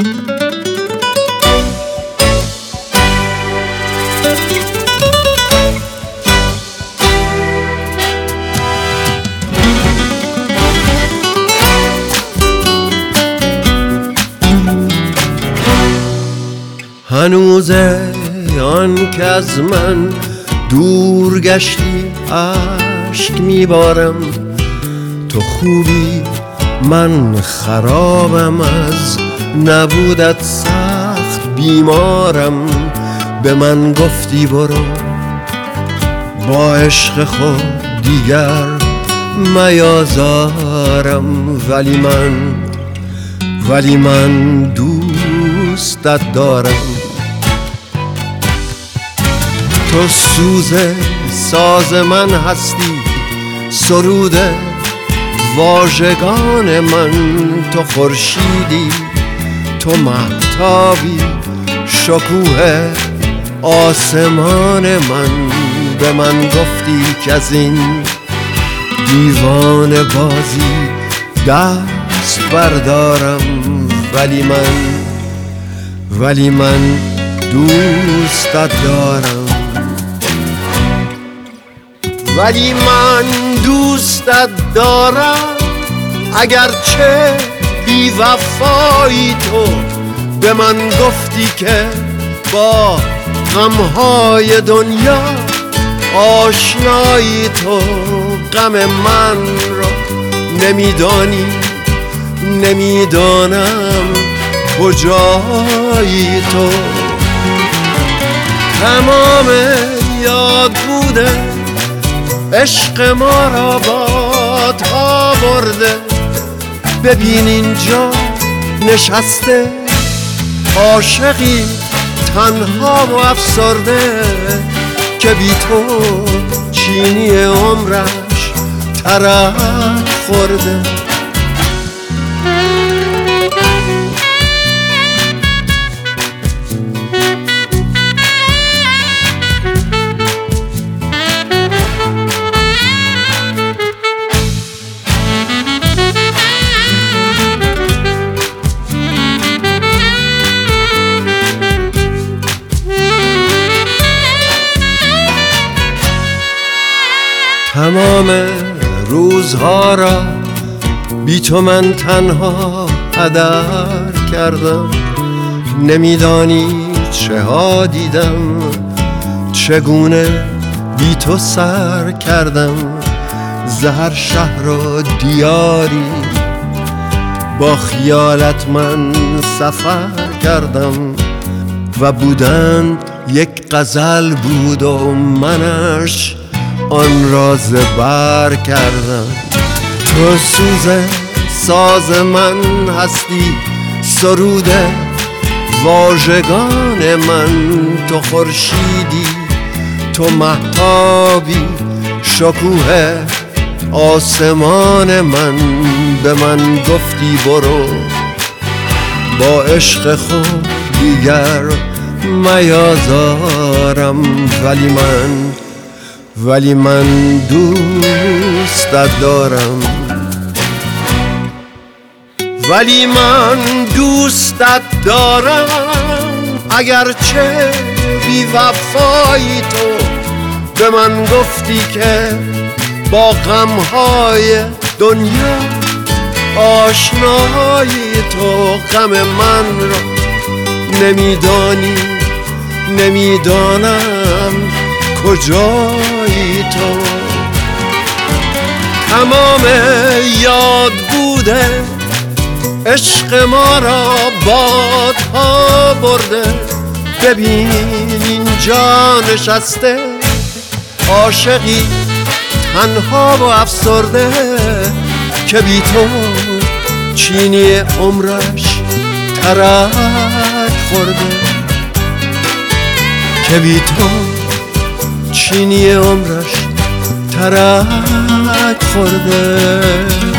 هنوزه آن که از من دور گشتی اشک میبارم. تو خوبی من خرابم، از نبودت سخت بیمارم. به من گفتی برو با عشق خود دیگر میازارم، ولی من دوستت دارم. تو سوز ساز من هستی، سرود واژگان من. تو خورشیدی، تو مهتابی، شکوه آسمان من. به من گفتی که از این دیوان بازی دست بردارم، ولی من دوستت دارم. ولی من دوستت دارم اگرچه بی وفایی. تو به من گفتی که با غمهای دنیا آشنایی. تو غم من را نمیدانم کجایی. تو تمام یاد بوده عشق ما را بادها برده. ببین اینجا نشسته عاشقی تنها و افسرده، که بی تو چینی عمرش ترک خورده. تمام روزها را بی تو من تنها هدر کردم. نمیدانی چه ها دیدم، چگونه بی تو سر کردم. زهر شهر و دیاری با خیالت من سفر کردم. و بودن یک غزل بود و منش آن را زبر کردم. تو سوز ساز من هستی، سرود واژگان من. تو خورشیدی، تو مهتابی، شکوه آسمان من. به من گفتی برو با عشق خود دیگر میازارم، ولی من دوستت دارم. ولی من دوستت دارم اگرچه بی وفایی. تو به من گفتی که با غمهای دنیا آشنایی. تو غم من را نمیدانم کجایی. تو تمام یاد بوده عشق ما را بادها برده. ببین اینجا نشسته عاشقی تنها و افسرده، که بی تو چینی عمرش ترک خورده. که بی تو چینی عمرش ترک خورده.